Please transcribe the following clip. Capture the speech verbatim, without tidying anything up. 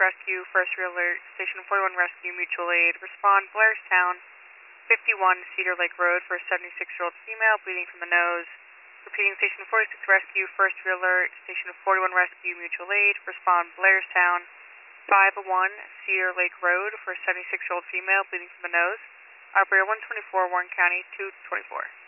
Rescue, First Alert, Station forty-one Rescue, Mutual Aid. Respond, Blairstown, fifty-one Cedar Lake Road for a seventy-six-year-old female bleeding from the nose. Repeating, Station forty-six Rescue, First Alert, Station forty-one Rescue, Mutual Aid. Respond, Blairstown, five one Cedar Lake Road for a seventy-six-year-old female bleeding from the nose. Operator one twenty-four, Warren County, two twenty-four.